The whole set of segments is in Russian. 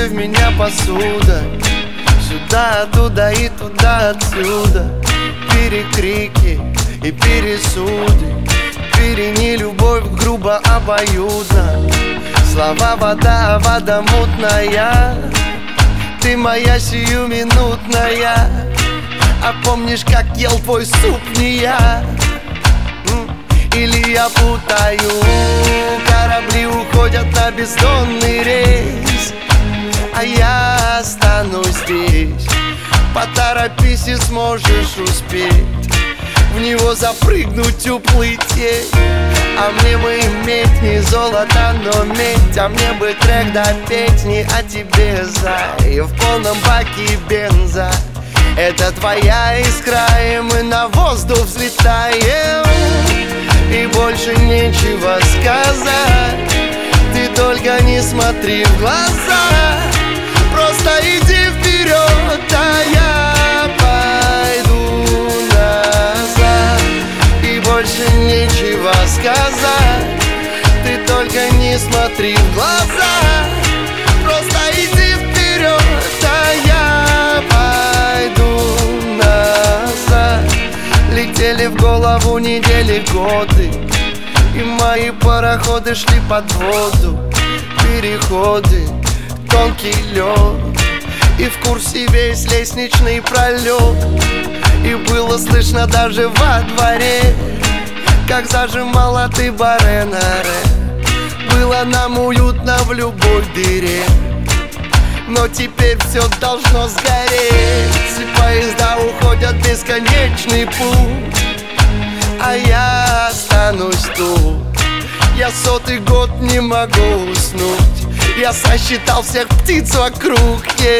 в меня посуда. Сюда, туда и туда, отсюда. Перекрики и пересуды. Перени любовь грубо, обоюдно. Слова вода, вода мутная. Ты моя сиюминутная. А помнишь, как ел твой суп не я? Или я путаю? Корабли уходят на бездонный рейс, а я останусь здесь. Поторопись и сможешь успеть в него запрыгнуть, уплыть. А мне бы иметь не золото, но медь. А мне бы трек допеть не о тебе, зай. В полном баке бенза. Это твоя искра, и мы на воздух взлетаем. И больше нечего сказать. Ты только не смотри в глаза. Просто иди вперед, а я пойду назад. И больше нечего сказать. Ты только не смотри в глаза. Просто иди вперед, а я пойду назад. Летели в голову недели, годы, и мои пароходы шли под воду. Переходы, тонкий лед, и в курсе весь лестничный пролет. И было слышно даже во дворе, как зажимала ты баренаре. Было нам уютно в любой дыре, но теперь все должно сгореть. Поезда уходят в бесконечный путь, а я останусь тут. Я 100-й год не могу уснуть. Я сосчитал всех птиц вокруг,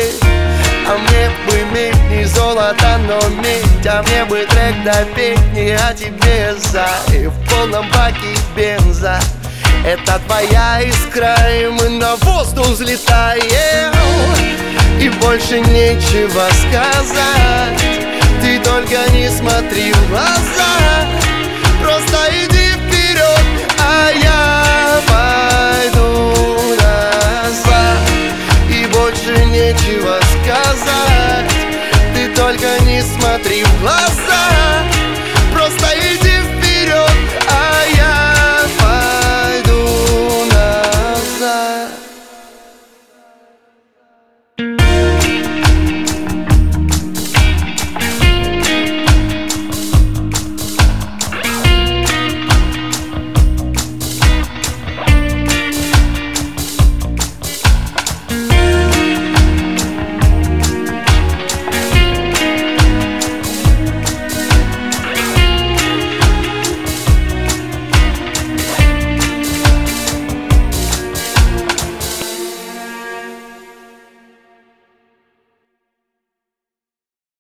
А мне бы иметь не золото, но медь. А мне бы трек допеть не о тебе, зай. В полном баке бенза. Это твоя искра, и мы на воздух взлетаем. И больше нечего сказать. Ты только не смотри в глаза. Просто иди вперед, а я пойду назад. И больше нечего сказать. Ты только не смотри в глаза. Просто